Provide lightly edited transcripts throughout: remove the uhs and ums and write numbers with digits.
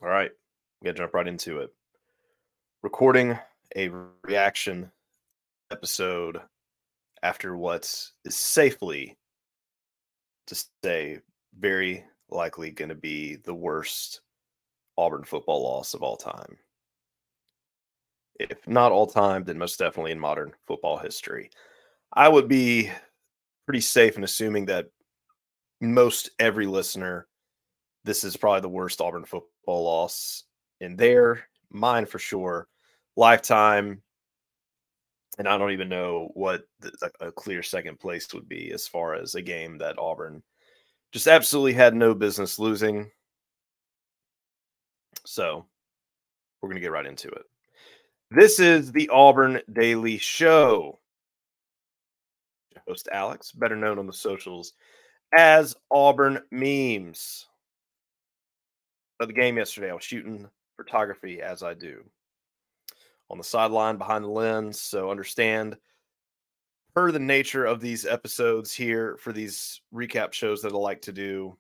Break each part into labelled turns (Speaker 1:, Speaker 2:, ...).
Speaker 1: All right, we got to jump right into it. Recording a reaction episode after what is safely to say very likely going to be the worst Auburn football loss of all time. If not all time, then most definitely in modern football history. I would be pretty safe in assuming that most every listener, this is probably the worst Auburn football loss in their mind for sure. Lifetime. And I don't even know what a clear second place would be as far as a game that Auburn just absolutely had no business losing. So we're going to get right into it. This is the Auburn Daily Show. Host Alex, better known on the socials as Auburn Memes. Of the game yesterday, I was shooting photography as I do on the sideline behind the lens. So understand, per the nature of these episodes here for these recap shows that I like to do,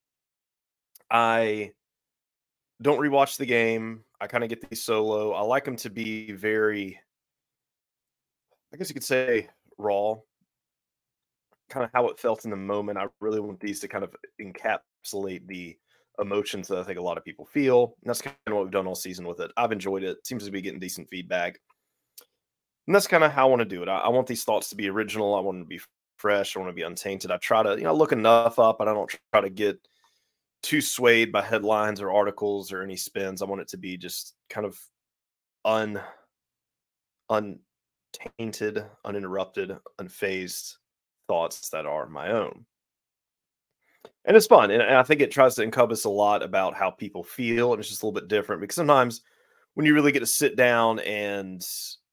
Speaker 1: I don't rewatch the game. I kind of get these solo. I like them to be very, I guess you could say, raw, kind of how it felt in the moment. I really want these to kind of encapsulate the emotions that I think a lot of people feel. And that's kind of what we've done all season with it. I've enjoyed it. Seems to be getting decent feedback. And that's kind of how I want to do it. I want these thoughts to be original. I want them to be fresh. I want to be untainted. I try to, look enough up, but I don't try to get too swayed by headlines or articles or any spins. I want it to be just kind of untainted, uninterrupted, unfazed thoughts that are my own. And it's fun. And I think it tries to encompass a lot about how people feel. And it's just a little bit different because sometimes when you really get to sit down and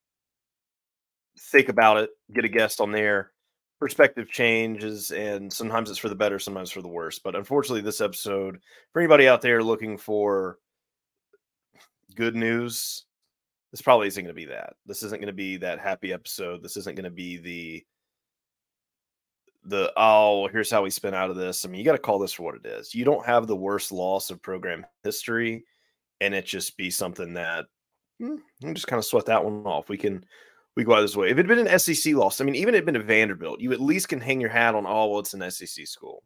Speaker 1: think about it, get a guest on there, perspective changes, and sometimes it's for the better, sometimes for the worse. But unfortunately, this episode, for anybody out there looking for good news, this probably isn't going to be that. This isn't going to be that happy episode. This isn't going to be the oh, here's how we spin out of this. I mean, you got to call this for what it is. You don't have the worst loss of program history, and it just be something that just kind of sweat that one off. We go out this way. If it had been an SEC loss, I mean, even if it had been a Vanderbilt, you at least can hang your hat on, oh, well, it's an SEC school.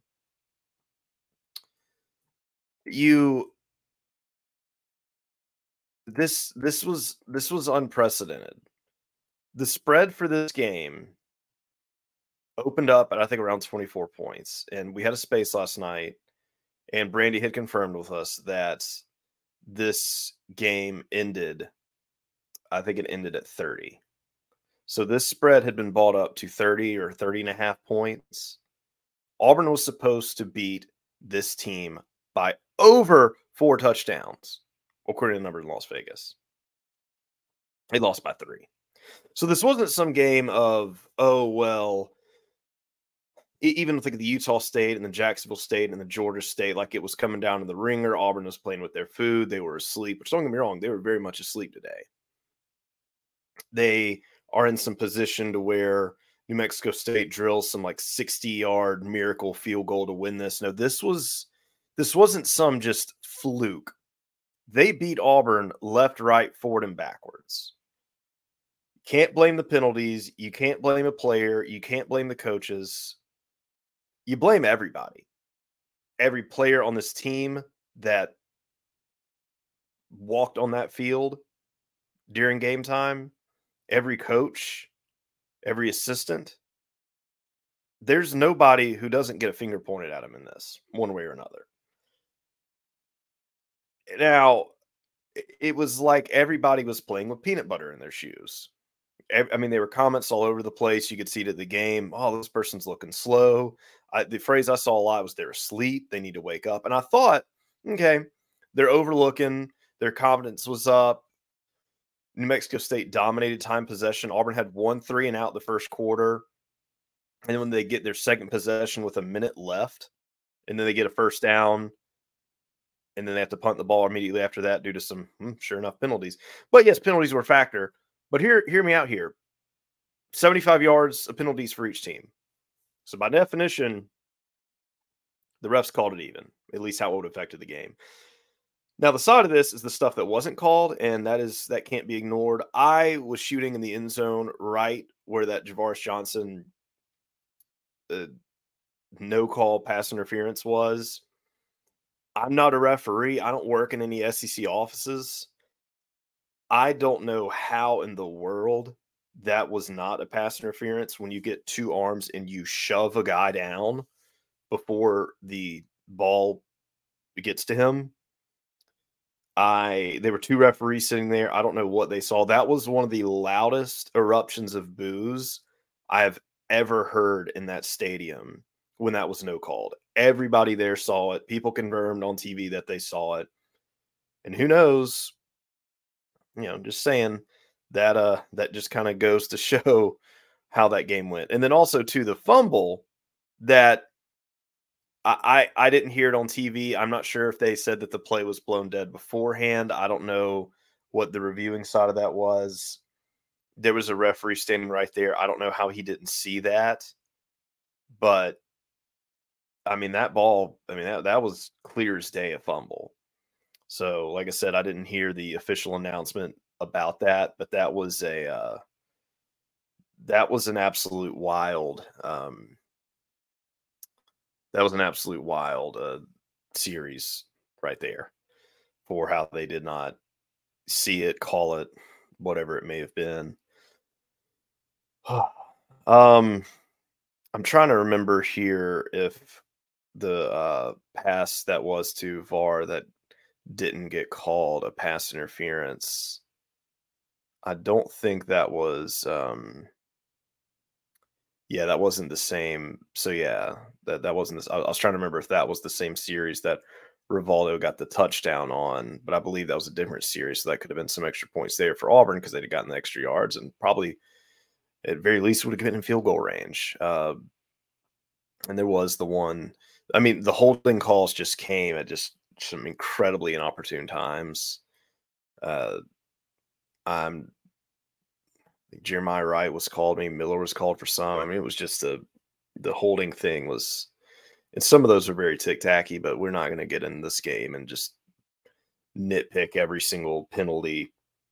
Speaker 1: This was unprecedented. The spread for this game opened up at, I think, around 24 points. And we had a space last night, and Brandy had confirmed with us that this game ended, I think it ended at 30. So this spread had been bought up to 30 or 30 and a half points. Auburn was supposed to beat this team by over 4 touchdowns, according to the number in Las Vegas. They lost by 3. So this wasn't some game of, oh, well, even with like the Utah State and the Jacksonville State and the Georgia State, like it was coming down to the ringer. Auburn was playing with their food. They were asleep, which don't get me wrong, they were very much asleep today. They are in some position to where New Mexico State drills some like 60-yard miracle field goal to win this. No, this wasn't some just fluke. They beat Auburn left, right, forward, and backwards. Can't blame the penalties. You can't blame a player. You can't blame the coaches. You blame everybody. Every player on this team that walked on that field during game time, every coach, every assistant. There's nobody who doesn't get a finger pointed at him in this, one way or another. Now, it was like everybody was playing with peanut butter in their shoes. I mean, there were comments all over the place. You could see it at the game. Oh, this person's looking slow. The phrase I saw a lot was they're asleep. They need to wake up. And I thought, okay, they're overlooking. Their confidence was up. New Mexico State dominated time possession. Auburn had 1 3 and out the first quarter. And then when they get their second possession with a minute left, and then they get a first down, and then they have to punt the ball immediately after that due to some, sure enough, penalties. But yes, penalties were a factor. But hear me out here. 75 yards of penalties for each team. So by definition, the refs called it even, at least how it would have affected the game. Now, the side of this is the stuff that wasn't called, and that can't be ignored. I was shooting in the end zone right where that Javaris Johnson uh, no call pass interference was. I'm not a referee. I don't work in any SEC offices. I don't know how in the world that was not a pass interference when you get two arms and you shove a guy down before the ball gets to him. There were two referees sitting there. I don't know what they saw. That was one of the loudest eruptions of boos I have ever heard in that stadium when that was no called. Everybody there saw it. People confirmed on TV that they saw it. And who knows, just saying that just kind of goes to show how that game went. And then also to the fumble that I didn't hear it on TV. I'm not sure if they said that the play was blown dead beforehand. I don't know what the reviewing side of that was. There was a referee standing right there. I don't know how he didn't see that. But I mean, that ball, that was clear as day a fumble. So, like I said, I didn't hear the official announcement about that, but that was an absolute wild series right there for how they did not see it, call it, whatever it may have been. I'm trying to remember here if the pass that was to VAR that didn't get called a pass interference. I don't think that was that wasn't the same. So yeah, that wasn't this. I was trying to remember if that was the same series that Rivaldo got the touchdown on, but I believe that was a different series. So that could have been some extra points there for Auburn because they'd have gotten the extra yards and probably at very least would have been in field goal range. And there was the one. I mean, the holding calls just came at just some incredibly inopportune times. Jeremiah Wright was called. Miller was called for some. I mean, it was just the holding thing was, and some of those are very tic-tacky, but we're not going to get in this game and just nitpick every single penalty.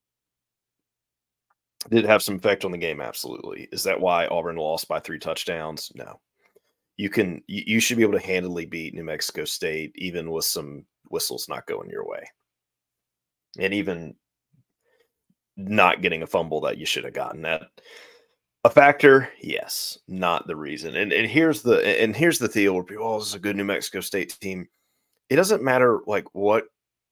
Speaker 1: Did it have some effect on the game? Absolutely. Is that why Auburn lost by 3 touchdowns? No. You should be able to handily beat New Mexico State, even with some whistles not going your way. And even not getting a fumble that you should have gotten. That a factor, yes, not the reason. And here's the deal where people, this is a good New Mexico State team. It doesn't matter what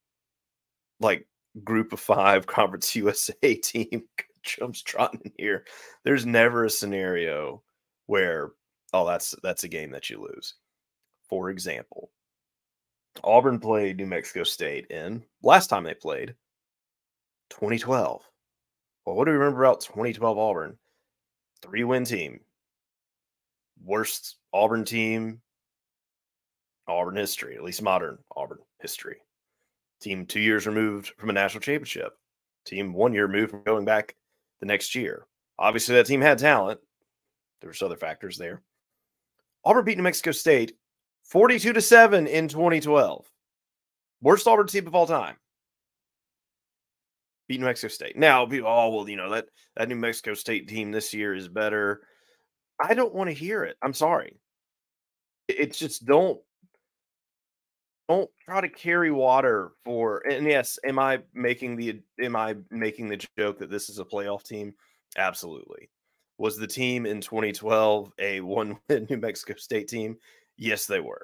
Speaker 1: group of 5 Conference USA team jumps trotting in here. There's never a scenario where that's a game that you lose. For example, Auburn played New Mexico State in last time they played 2012. Well, what do we remember about 2012 Auburn? 3-win team. Worst Auburn team, Auburn history, at least modern Auburn history. Team 2 years removed from a national championship. Team 1 year removed from going back the next year. Obviously, that team had talent. There's other factors there. Auburn beat New Mexico State 42-7 in 2012. Worst Auburn team of all time. Beat New Mexico State. Now, people, that New Mexico State team this year is better. I don't want to hear it. I'm sorry. It's just don't try to carry water for. And yes, am I making the joke that this is a playoff team? Absolutely. Was the team in 2012 a 1-win New Mexico State team? Yes, they were.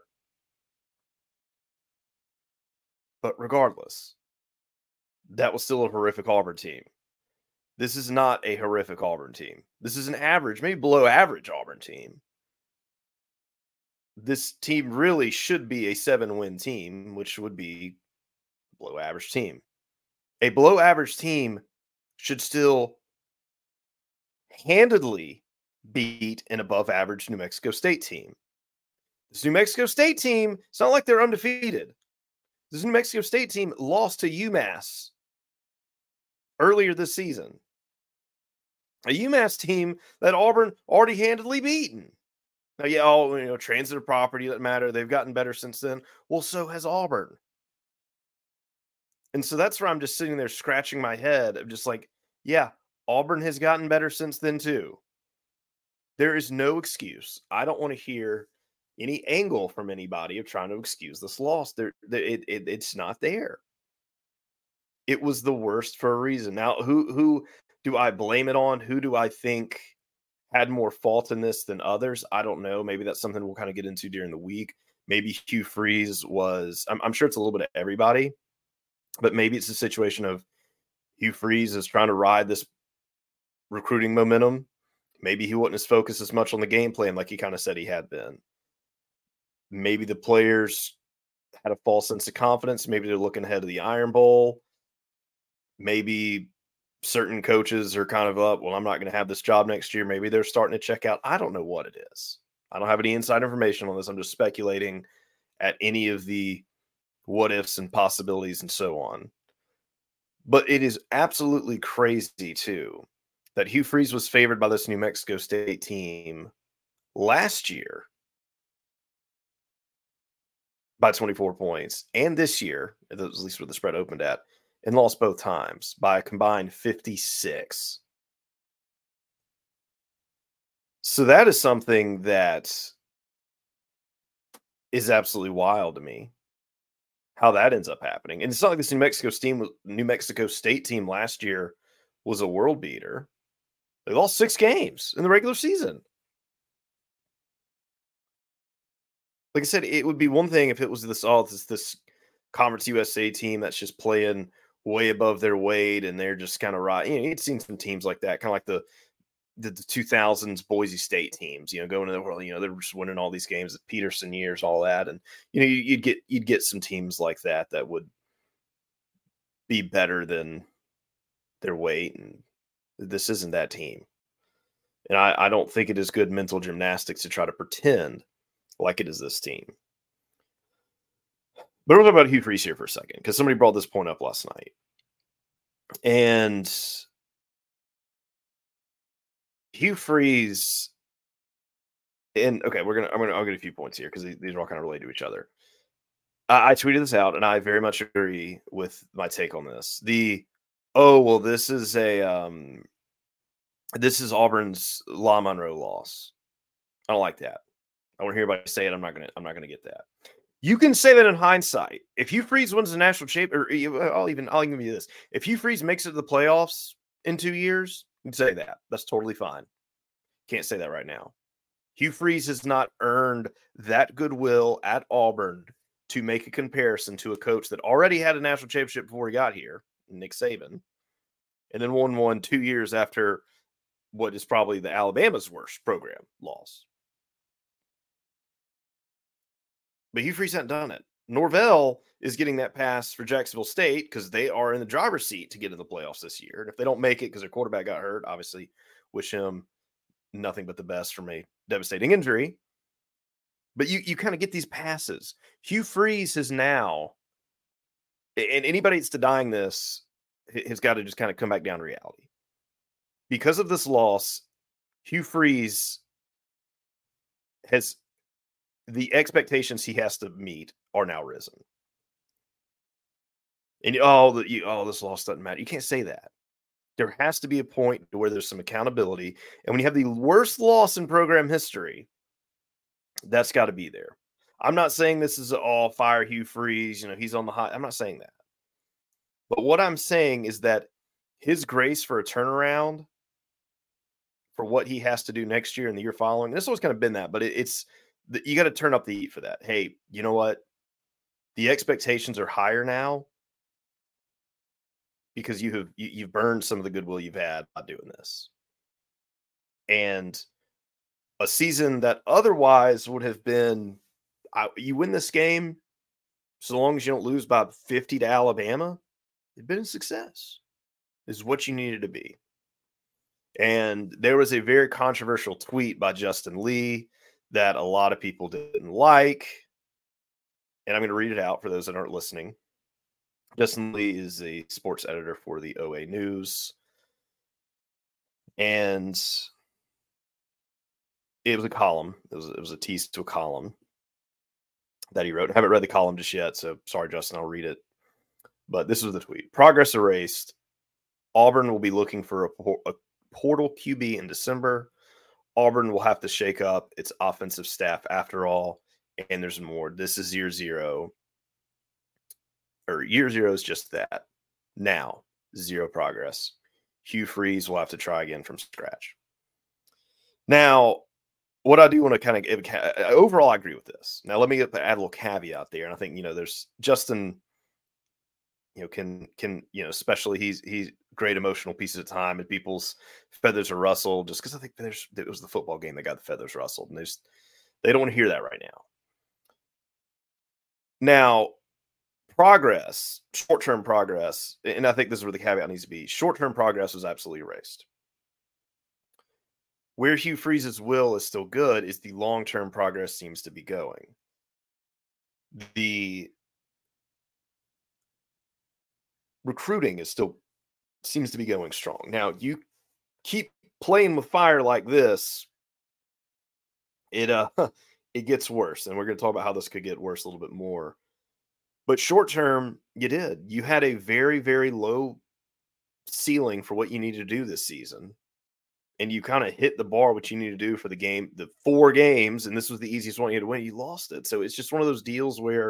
Speaker 1: But regardless, that was still a horrific Auburn team. This is not a horrific Auburn team. This is an average, maybe below average Auburn team. This team really should be a 7-win team, which would be a below average team. A below average team should still handedly beat an above average New Mexico State team. This New Mexico State team, it's not like they're undefeated. This New Mexico State team lost to UMass earlier this season. A UMass team that Auburn already handedly beaten. Now, transitive property doesn't matter. They've gotten better since then. Well, so has Auburn. And so that's where I'm just sitting there scratching my head of just like, yeah, Auburn has gotten better since then too. There is no excuse. I don't want to hear any angle from anybody of trying to excuse this loss. It's not there. It was the worst for a reason. Now, who do I blame it on? Who do I think had more fault in this than others? I don't know. Maybe that's something we'll kind of get into during the week. Maybe Hugh Freeze was. I'm sure it's a little bit of everybody, but maybe it's a situation of Hugh Freeze is trying to ride this recruiting momentum. Maybe he wasn't as focused as much on the game plan like he kind of said he had been. Maybe the players had a false sense of confidence. Maybe they're looking ahead of the Iron Bowl. Maybe certain coaches are kind of up, well, I'm not going to have this job next year. Maybe they're starting to check out. I don't know what it is. I don't have any inside information on this. I'm just speculating at any of the what ifs and possibilities and so on. But it is absolutely crazy, too, that Hugh Freeze was favored by this New Mexico State team last year by 24 points, and this year, at least where the spread opened at, and lost both times by a combined 56. So that is something that is absolutely wild to me, how that ends up happening. And it's not like this New Mexico State team last year was a world beater. They lost 6 games in the regular season. Like I said, it would be one thing if it was this Conference USA team that's just playing way above their weight and they're just kind of right. You know, you'd seen some teams like that, kind of like the 2000s Boise State teams, you know, going to the world, you know, they're just winning all these games, the Peterson years, all that. And, you know, you'd get some teams like that would be better than their weight. And this isn't that team. And I don't think it is good mental gymnastics to try to pretend like it is this team. But we'll talk about Hugh Freeze here for a second, because somebody brought this point up last night. And Hugh Freeze, and okay, I'll get a few points here because these are all kind of related to each other. I tweeted this out, and I very much agree with my take on this. This is Auburn's La Monroe loss. I don't like that. I want to hear everybody say it. I'm not gonna get that. You can say that in hindsight. If Hugh Freeze wins the national championship, or I'll even give you this. If Hugh Freeze makes it to the playoffs in 2 years, you can say that. That's totally fine. Can't say that right now. Hugh Freeze has not earned that goodwill at Auburn to make a comparison to a coach that already had a national championship before he got here, Nick Saban, and then won one 2 years after what is probably the Alabama's worst program loss. But Hugh Freeze hasn't done it. Norvell is getting that pass for Jacksonville State because they are in the driver's seat to get in the playoffs this year. And if they don't make it because their quarterback got hurt, obviously wish him nothing but the best from a devastating injury. But you kind of get these passes. Hugh Freeze has now, and anybody that's denying this has got to just kind of come back down to reality. Because of this loss, Hugh Freeze has, the expectations he has to meet are now risen. And this loss doesn't matter. You can't say that. There has to be a point where there's some accountability. And when you have the worst loss in program history, that's got to be there. I'm not saying this is all fire Hugh Freeze. You know, he's on the hot. I'm not saying that. But what I'm saying is that his grace for a turnaround for what he has to do next year and the year following, this always kind of been that, but you got to turn up the heat for that. Hey, you know what? The expectations are higher now because you've burned some of the goodwill you've had by doing this. And a season that otherwise would have been, you win this game, so long as you don't lose by 50 to Alabama, it'd been a success. Is what you needed to be. And there was a very controversial tweet by Justin Lee that a lot of people didn't like. And I'm going to read it out for those that aren't listening. Justin Lee is a sports editor for the OA News. And it was a column. It was a tease to a column that he wrote. I haven't read the column just yet, so sorry, Justin, I'll read it But this was the tweet. Progress erased. Auburn will be looking for a portal QB in December. Auburn will have to shake up its offensive staff after all. And there's more. This is year zero. Or year zero is just that. Now, zero progress. Hugh Freeze will have to try again from scratch. Now, what I do want to kind of give, overall, I agree with this. Now, let me add a little caveat there. And I think, there's Justin, can, especially he's great emotional pieces of time and people's feathers are rustled just because I think it was the football game that got the feathers rustled. And they don't want to hear that right now. Now, progress, short-term progress, and I think this is where the caveat needs to be. Short-term progress was absolutely erased. Where Hugh Freeze's will is still good is the long-term progress seems to be going. The recruiting seems to be going strong. Now, you keep playing with fire like this, it gets worse. And we're going to talk about how this could get worse a little bit more. But short term, you had a very, very low ceiling for what you need to do this season. And you kind of hit the bar, what you need to do for the game, the 4 games, and this was the easiest one you had to win. You lost it. So it's just one of those deals where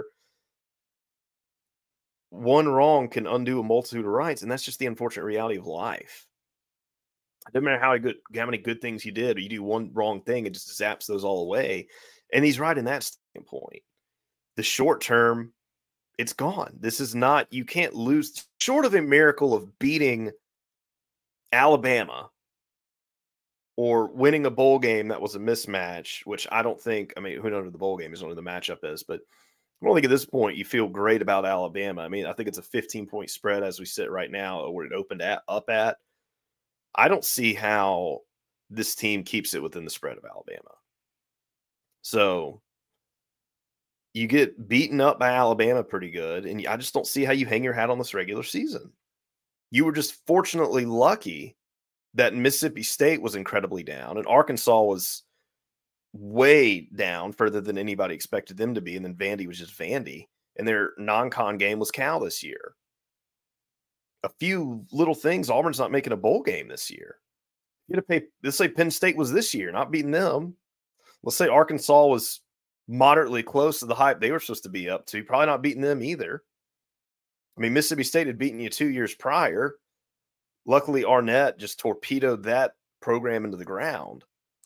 Speaker 1: one wrong can undo a multitude of rights. And that's just the unfortunate reality of life. It doesn't matter how many good things you did, or you do one wrong thing, it just zaps those all away. And he's right in that standpoint. The short term, it's gone. This is not, you can't lose, short of a miracle of beating Alabama or winning a bowl game that was a mismatch, which I don't think, who knows what the bowl game is, only the matchup is, but I don't think at this point you feel great about Alabama. I think it's a 15-point spread as we sit right now, where it opened up at. I don't see how this team keeps it within the spread of Alabama. So you get beaten up by Alabama pretty good, and I just don't see how you hang your hat on this regular season. You were just fortunately lucky that Mississippi State was incredibly down, and Arkansas was way down, further than anybody expected them to be, and then Vandy was just Vandy, and their non-con game was Cal this year. A few little things, Auburn's not making a bowl game this year. Let's say Penn State was this year, not beating them. Let's say Arkansas was moderately close to the hype they were supposed to be up to, probably not beating them either. Mississippi State had beaten you 2 years prior. Luckily, Arnett just torpedoed that program into the ground.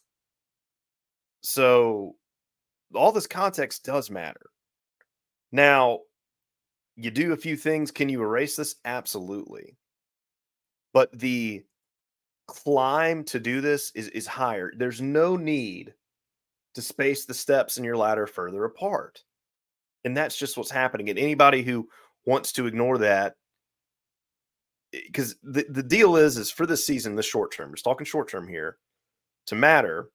Speaker 1: So all this context does matter. Now, you do a few things. Can you erase this? Absolutely. But the climb to do this is higher. There's no need to space the steps in your ladder further apart. And that's just what's happening. And anybody who wants to ignore that, because the deal is for this season, the short term, just talking short term here, to matter,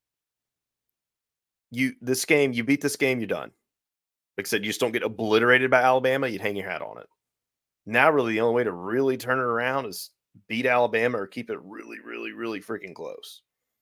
Speaker 1: you beat this game, you're done. Like I said, you just don't get obliterated by Alabama, you'd hang your hat on it. Now, really, the only way to really turn it around is beat Alabama or keep it really, really, really freaking close.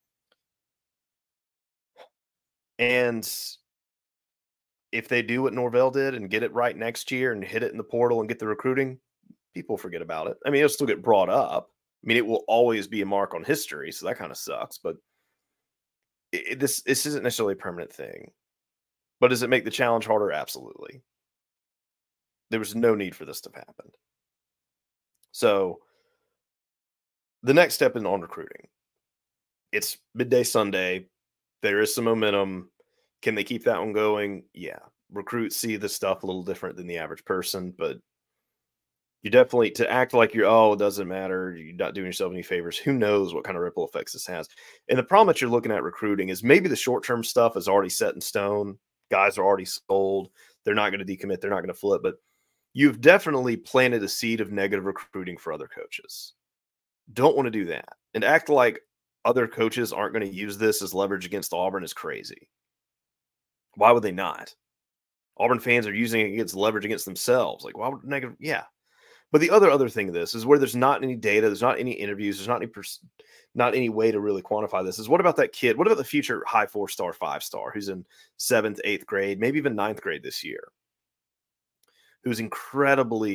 Speaker 1: And if they do what Norvell did and get it right next year and hit it in the portal and get the recruiting, people forget about it. It'll still get brought up. It will always be a mark on history, so that kind of sucks. But this isn't necessarily a permanent thing. But does it make the challenge harder? Absolutely. There was no need for this to have happened. So the next step is on recruiting. It's midday Sunday. There is some momentum. Can they keep that one going? Yeah. Recruits see this stuff a little different than the average person, but you definitely, to act like it doesn't matter, you're not doing yourself any favors. Who knows what kind of ripple effects this has? And the problem that you're looking at recruiting is maybe the short-term stuff is already set in stone. Guys are already sold. They're not going to decommit. They're not going to flip. But you've definitely planted a seed of negative recruiting for other coaches. Don't want to do that. And act like other coaches aren't going to use this as leverage against Auburn is crazy. Why would they not? Auburn fans are using it against leverage against themselves. Like, why would negative? Yeah. But the other thing of this is where there's not any data, there's not any interviews, there's not any way to really quantify this, is what about that kid? What about the future high 4-star, 5-star who's in 7th, 8th grade, maybe even 9th grade this year, who's incredibly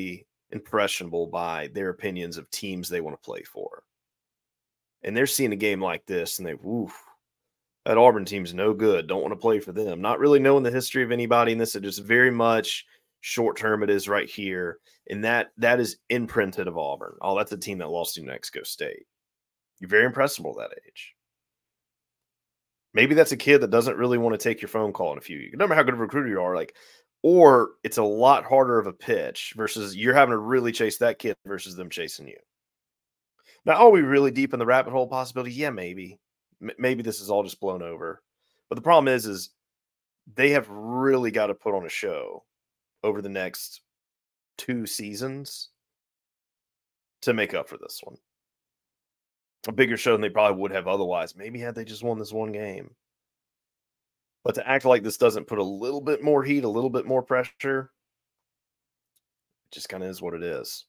Speaker 1: impressionable by their opinions of teams they want to play for. And they're seeing a game like this and they, woof, that Auburn team's no good. Don't want to play for them. Not really knowing the history of anybody in this. It just very much short term it is right here. And that is imprinted of Auburn. Oh, that's a team that lost to New Mexico State. You're very impressible at that age. Maybe that's a kid that doesn't really want to take your phone call in a few years. No matter how good of a recruiter you are, like, or it's a lot harder of a pitch versus you're having to really chase that kid versus them chasing you. Now, are we really deep in the rabbit hole possibility? Yeah, maybe. Maybe this is all just blown over. But the problem is they have really got to put on a show over the next 2 seasons to make up for this one. A bigger show than they probably would have otherwise. Maybe had they just won this one game. But to act like this doesn't put a little bit more heat, a little bit more pressure, it just kind of is what it is.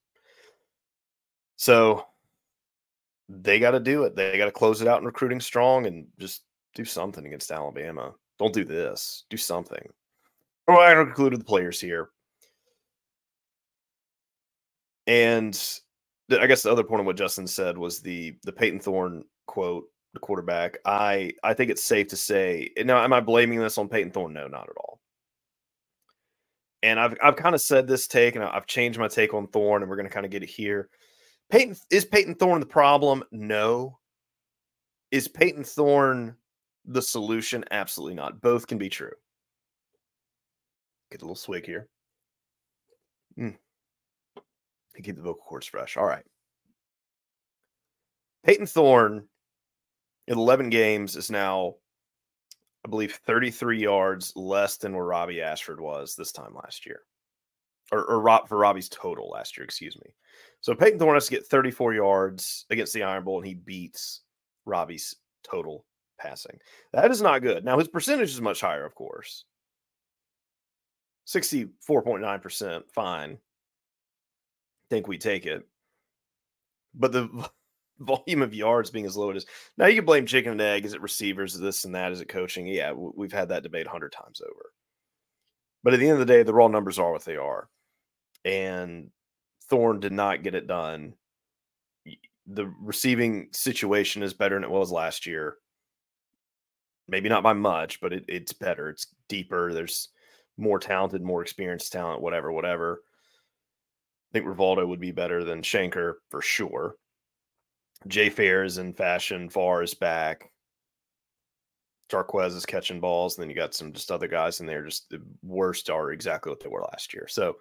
Speaker 1: So they got to do it. They got to close it out in recruiting strong and just do something against Alabama. Don't do this. Do something. All right, I included the players here. And I guess the other point of what Justin said was the Peyton Thorne quote, the quarterback. I think it's safe to say, now, am I blaming this on Peyton Thorne? No, not at all. And I've kind of said this take, and I've changed my take on Thorne, and we're going to kind of get it here. Is Peyton Thorne the problem? No. Is Peyton Thorne the solution? Absolutely not. Both can be true. Get a little swig here. Keep the vocal cords fresh. All right. Peyton Thorne in 11 games is now, I believe, 33 yards less than where Robbie Ashford was this time last year. Or for Robbie's total last year, excuse me. So Peyton Thorne has to get 34 yards against the Iron Bowl, and he beats Robbie's total passing. That is not good. Now, his percentage is much higher, of course. 64.9%, fine. Think we take it. But the volume of yards being as low as it is. Now, you can blame chicken and egg. Is it receivers? Is this and that? Is it coaching? Yeah, we've had that debate 100 times over. But at the end of the day, the raw numbers are what they are. And Thorne did not get it done. The receiving situation is better than it was last year. Maybe not by much, but it's better. It's deeper. There's more talented, more experienced talent, whatever. I think Rivaldo would be better than Shanker for sure. Jay Fair is in fashion. Farr is back. Jarquez is catching balls. And then you got some just other guys in there. Just the worst are exactly what they were last year. So,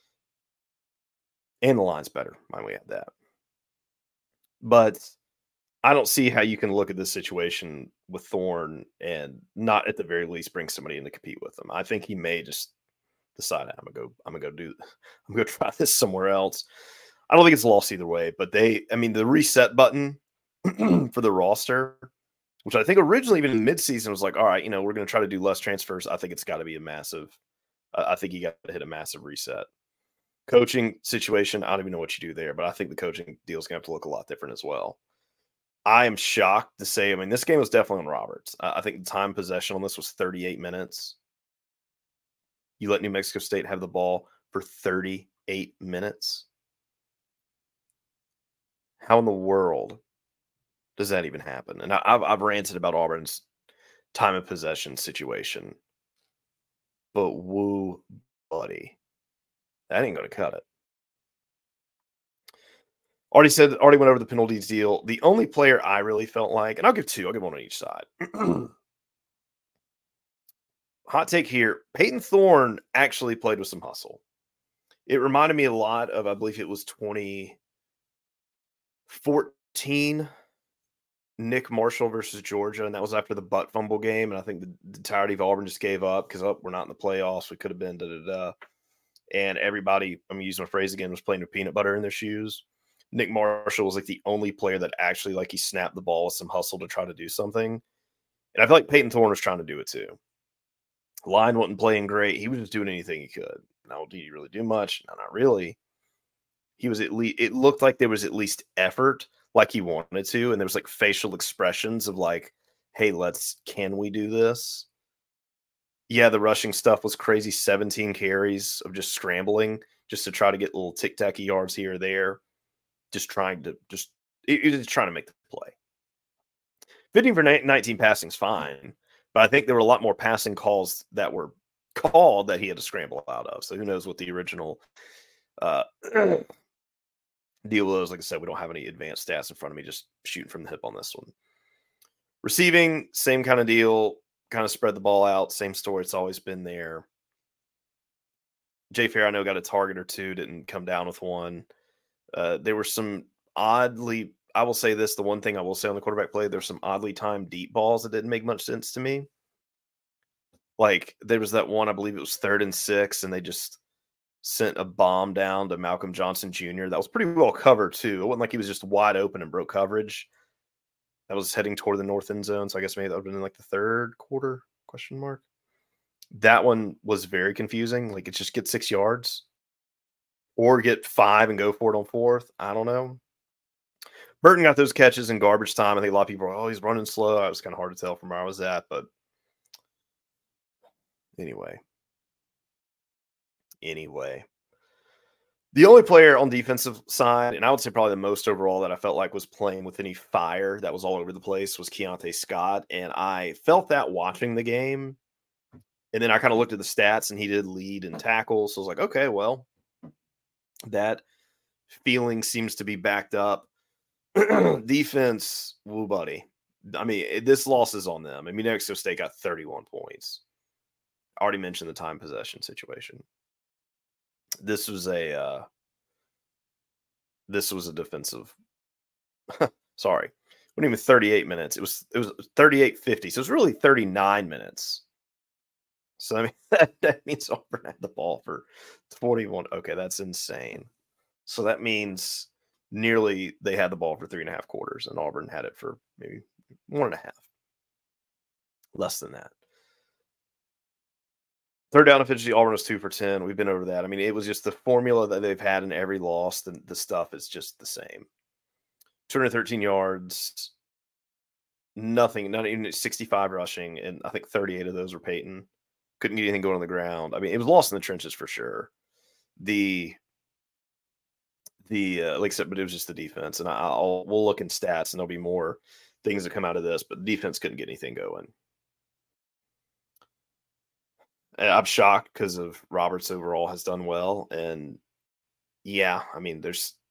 Speaker 1: and the line's better. Mind we add that. But I don't see how you can look at this situation with Thorne and not at the very least bring somebody in to compete with him. I think he may just decide I'm gonna try this somewhere else. I don't think it's lost either way, but the reset button for the roster, which I think originally even in midseason was like, all right, we're going to try to do less transfers. I think it's got to be a massive. I think you got to hit a massive reset. Coaching situation, I don't even know what you do there, but I think the coaching deal is going to have to look a lot different as well. I am shocked to say, this game was definitely on Roberts. I think the time possession on this was 38 minutes. You let New Mexico State have the ball for 38 minutes. How in the world does that even happen? And I've ranted about Auburn's time of possession situation. But woo, buddy. That ain't going to cut it. Already went over the penalties deal. The only player I really felt like, and I'll give one on each side. Hot take here. Peyton Thorne actually played with some hustle. It reminded me a lot of, I believe it was 2014, Nick Marshall versus Georgia, and that was after the butt fumble game. And I think the entirety of Auburn just gave up because we're not in the playoffs. We could have been And everybody, I'm using my phrase again, was playing with peanut butter in their shoes. Nick Marshall was like the only player that actually he snapped the ball with some hustle to try to do something. And I feel like Peyton Thorne was trying to do it too. Line wasn't playing great. He was just doing anything he could. Now, did he really do much? No, not really. He was at least, it looked like there was at least effort, like he wanted to. And there was facial expressions of hey, can we do this? Yeah, the rushing stuff was crazy. 17 carries of just scrambling, just to try to get little tic-tacky yards here or there, just trying to make the play. 15 for 19 passing is fine, but I think there were a lot more passing calls that were called that he had to scramble out of. So who knows what the original deal was. Like I said, we don't have any advanced stats in front of me, just shooting from the hip on this one. Receiving, same kind of deal, kind of spread the ball out, same story. It's always been there. Jay Fair, I know, got a target or two, didn't come down with one. There were some oddly, I will say this, the one thing I will say on the quarterback play, there's some oddly timed deep balls that didn't make much sense to me. Like there was that one, I believe it was 3rd and 6, and they just sent a bomb down to Malcolm Johnson Jr. That was pretty well covered too. It wasn't like he was just wide open and broke coverage. That was heading toward the north end zone. So I guess maybe that would have been in like the 3rd quarter, ? That one was very confusing. Like it just get 6 yards or get 5 and go for it on 4th. I don't know. Burton got those catches in garbage time. I think a lot of people were, he's running slow. It was kind of hard to tell from where I was at, but anyway. The only player on defensive side, and I would say probably the most overall that I felt like was playing with any fire that was all over the place was Keontae Scott. And I felt that watching the game. And then I kind of looked at the stats and he did lead in tackles. So I was like, okay, well, that feeling seems to be backed up. Defense, woo buddy. I mean, this loss is on them. I mean, New Mexico State got 31 points. I already mentioned the time possession situation. This was a defensive. Sorry, it wasn't even 38 minutes. It was 38:50. So it's really 39 minutes. So I mean that means Auburn had the ball for 21. Okay, that's insane. So that means nearly they had the ball for 3.5 quarters, and Auburn had it for maybe 1.5. Less than that. 3rd down efficiency, Auburn was 2 for 10. We've been over that. I mean, it was just the formula that they've had in every loss. The stuff is just the same. 213 yards, nothing, not even 65 rushing, and I think 38 of those were Peyton. Couldn't get anything going on the ground. I mean, it was lost in the trenches for sure. Like I said, but it was just the defense. And we'll look in stats, and there'll be more things that come out of this, but the defense couldn't get anything going. I'm shocked because of Roberts overall has done well. And yeah, I mean,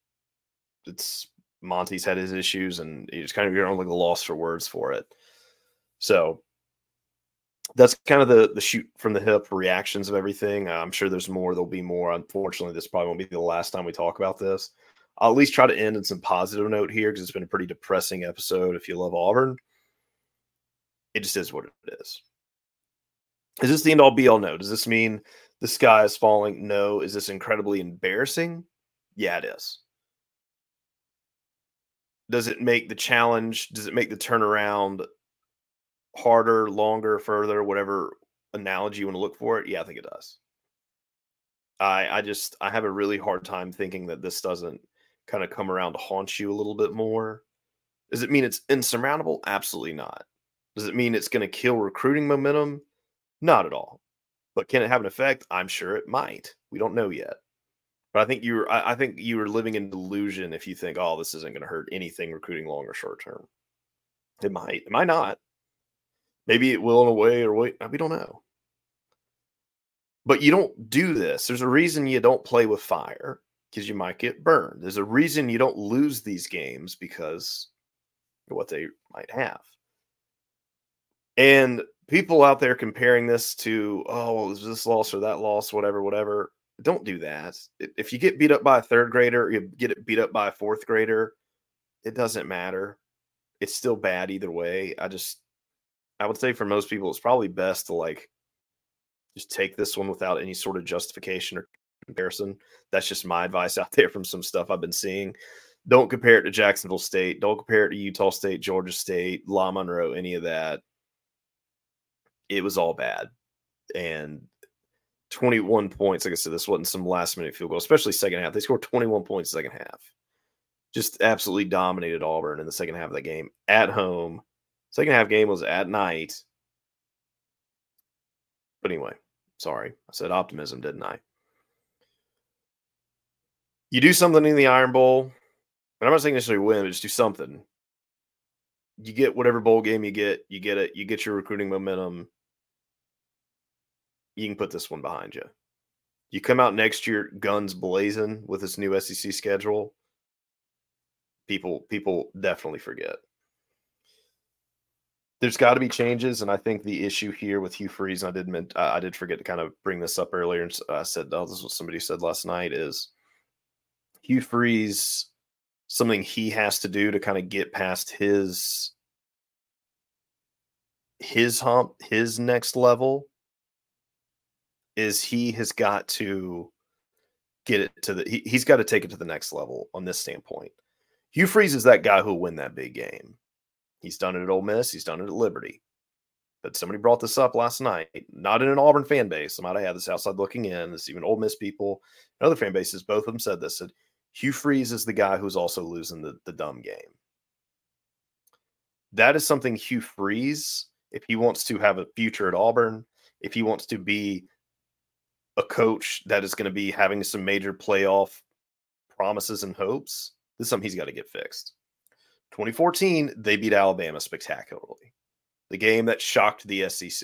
Speaker 1: Monty's had his issues, and you just kind of, you're only the loss for words for it. So that's kind of the shoot from the hip reactions of everything. I'm sure there's more. There'll be more. Unfortunately, this probably won't be the last time we talk about this. I'll at least try to end in some positive note here because it's been a pretty depressing episode. If you love Auburn, it just is what it is. Is this the end all be all? No. Does this mean the sky is falling? No. Is this incredibly embarrassing? Yeah, it is. Does it make the challenge? Does it make the turnaround harder, longer, further, whatever analogy you want to look for it? Yeah, I think it does. I have a really hard time thinking that this doesn't kind of come around to haunt you a little bit more. Does it mean it's insurmountable? Absolutely not. Does it mean it's going to kill recruiting momentum? Not at all. But can it have an effect? I'm sure it might. We don't know yet. But I think you're living in delusion if you think, oh, this isn't going to hurt anything recruiting long or short term. It might. It might not. Maybe it will in a way or wait. We don't know. But you don't do this. There's a reason you don't play with fire, because you might get burned. There's a reason you don't lose these games because of what they might have. And people out there comparing this to, oh, well, is this loss or that loss, whatever. Don't do that. If you get beat up by a 3rd grader, or you get it beat up by a 4th grader, it doesn't matter. It's still bad either way. I would say for most people, it's probably best to just take this one without any sort of justification or comparison. That's just my advice out there from some stuff I've been seeing. Don't compare it to Jacksonville State. Don't compare it to Utah State, Georgia State, La Monroe, any of that. It was all bad. And 21 points, like I said, this wasn't some last-minute field goal, especially second half. They scored 21 points second half. Just absolutely dominated Auburn in the second half of the game at home. Second half game was at night. But anyway, sorry. I said optimism, didn't I? You do something in the Iron Bowl, and I'm not saying necessarily win, but just do something. You get whatever bowl game you get it, you get your recruiting momentum. You can put this one behind you. You come out next year guns blazing with this new SEC schedule. People definitely forget. There's got to be changes, and I think the issue here with Hugh Freeze, and I did forget to kind of bring this up earlier, and I said, oh, this is what somebody said last night, is Hugh Freeze, something he has to do to kind of get past his hump, his next level, is he has got to get it to he's got to take it to the next level on this standpoint. Hugh Freeze is that guy who'll win that big game. He's done it at Ole Miss. He's done it at Liberty. But somebody brought this up last night, not in an Auburn fan base. I might have had this outside looking in. This even Ole Miss people and other fan bases. Both of them said this. Said Hugh Freeze is the guy who's also losing the dumb game. That is something Hugh Freeze, if he wants to have a future at Auburn, if he wants to be a coach that is going to be having some major playoff promises and hopes, this is something he's got to get fixed. 2014, they beat Alabama spectacularly. The game that shocked the SEC.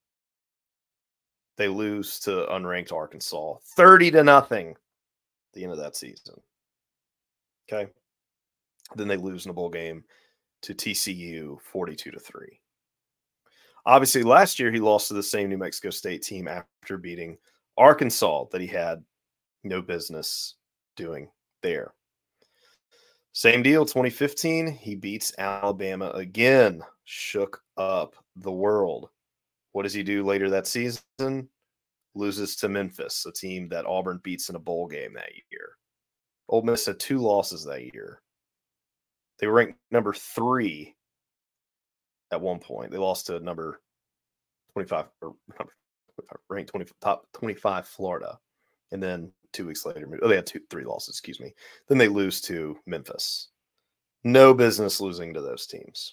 Speaker 1: They lose to unranked Arkansas 30-0 at the end of that season. Okay. Then they lose in a bowl game to TCU 42-3. Obviously, last year he lost to the same New Mexico State team after beating Arkansas that he had no business doing there. Same deal, 2015, he beats Alabama again, shook up the world. What does he do later that season? Loses to Memphis, a team that Auburn beats in a bowl game that year. Ole Miss had 2 losses that year. They were ranked number 3 at one point. They lost to number 25, or ranked 20, top 25 Florida. And then 2 weeks later, they had 3 losses, excuse me. Then they lose to Memphis. No business losing to those teams.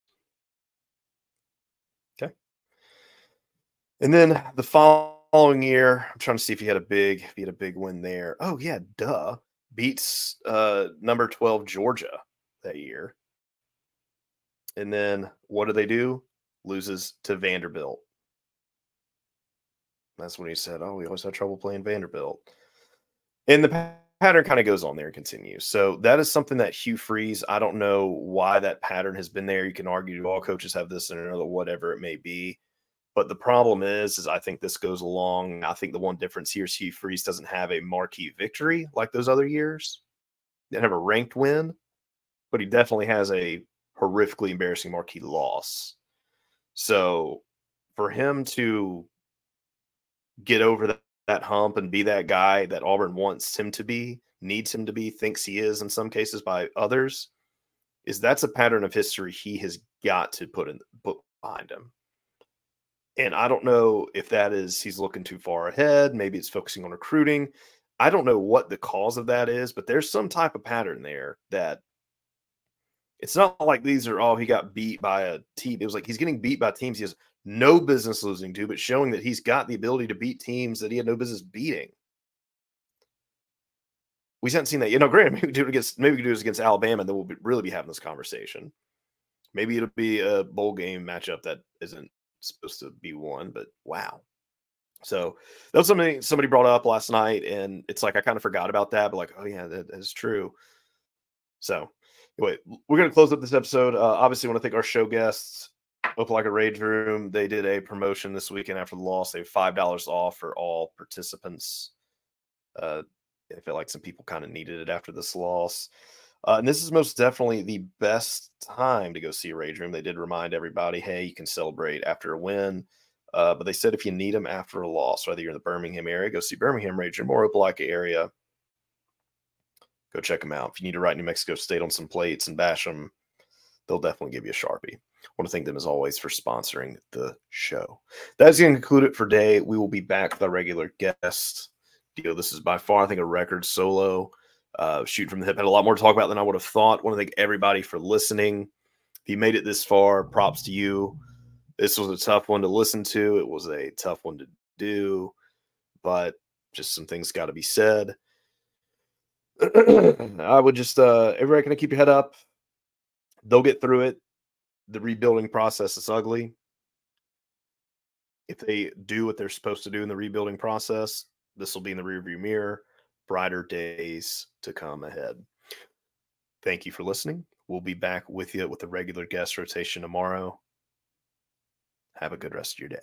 Speaker 1: Okay. And then the following year, I'm trying to see if he had a big win there. Oh yeah, duh. Beats number 12 Georgia that year. And then what do? Loses to Vanderbilt. That's when he said, oh, we always had trouble playing Vanderbilt. And the pattern kind of goes on there and continues. So that is something that Hugh Freeze, I don't know why that pattern has been there. You can argue all coaches have this and another, whatever it may be. But the problem is I think this goes along. I think the one difference here is Hugh Freeze doesn't have a marquee victory like those other years. He didn't have a ranked win, but he definitely has a horrifically embarrassing marquee loss. So for him to get over that hump and be that guy that Auburn wants him to be, needs him to be, thinks he is in some cases by others, that's a pattern of history he has got to put behind him. And I don't know if that is he's looking too far ahead. Maybe it's focusing on recruiting. I don't know what the cause of that is, but there's some type of pattern there that it's not like these are, he got beat by a team. It was like he's getting beat by teams he has no business losing to, but showing that he's got the ability to beat teams that he had no business beating. We haven't seen that. Granted, maybe we can do this against Alabama, and then we'll really be having this conversation. Maybe it'll be a bowl game matchup that isn't supposed to be won, but wow. So that was something somebody brought up last night, and it's like I kind of forgot about that, but like, oh yeah, that is true. So anyway, we're going to close up this episode. Obviously, I want to thank our show guests, Opelika Rage Room. They did a promotion this weekend after the loss. They have $5 off for all participants. I feel like some people kind of needed it after this loss. And this is most definitely the best time to go see a Rage Room. They did remind everybody, hey, you can celebrate after a win. But they said if you need them after a loss, whether you're in the Birmingham area, go see Birmingham Rage Room or Opelika area. Go check them out. If you need to write New Mexico State on some plates and bash them, they'll definitely give you a Sharpie. I want to thank them, as always, for sponsoring the show. That's going to conclude it for today. We will be back with our regular guest. This is by far, I think, a record solo. Shoot from the hip. Had a lot more to talk about than I would have thought. I want to thank everybody for listening. If you made it this far, props to you. This was a tough one to listen to. It was a tough one to do, but just some things got to be said. I would just everybody kind of keep your head up. They'll get through it. The rebuilding process is ugly. If they do what they're supposed to do in the rebuilding process, this will be in the rearview mirror. Brighter days to come ahead. Thank you for listening. We'll be back with you with a regular guest rotation tomorrow. Have a good rest of your day.